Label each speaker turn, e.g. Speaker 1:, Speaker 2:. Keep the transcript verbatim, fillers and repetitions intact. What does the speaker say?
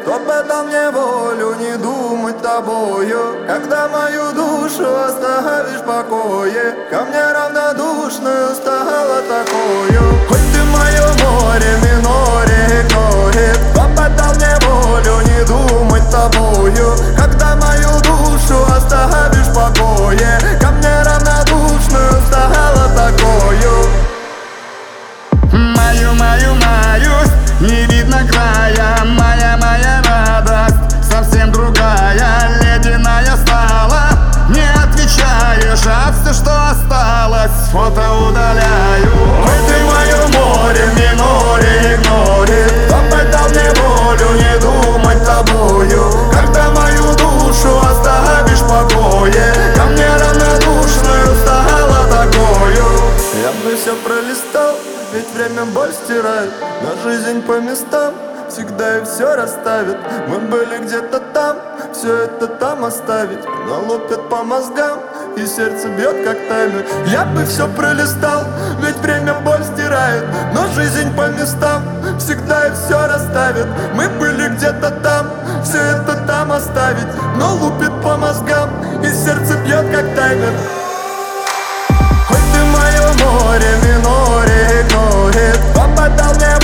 Speaker 1: Кто бы дал мне волю не думать тобою, когда мою душу оставишь в покое. Ко мне равнодушную стало такою. Хоть ты мое море, миноре, игноре. Кто бы дал мне волю не думать тобою, когда мою душу оставишь в покое. Ко мне равнодушную стало такою.
Speaker 2: Мою, мою, маюсь, не видно края. Моя, моя радость совсем другая. Ледяная стала, не отвечаешь, а все, что осталось, фото удаляю.
Speaker 1: Ой, ты мое море, миноре, игноре. Кто бы дал мне волю не думать тобою, когда мою душу оставишь в покое. Ко мне равнодушную стало такою. Я бы все пролистал, ведь время боль стирает, но жизнь по местам всегда и все расставит. Мы были где-то там, все это там оставить, но лупят по мозгам и сердце бьет как таймер. Я бы все пролистал, ведь время боль стирает, но жизнь по местам всегда и все расставит. Мы были где-то там, все это там оставить, но лупит по мозгам и сердце бьет как таймер. Хоть ты мое море, миноре, игноре. Кто бы дал мне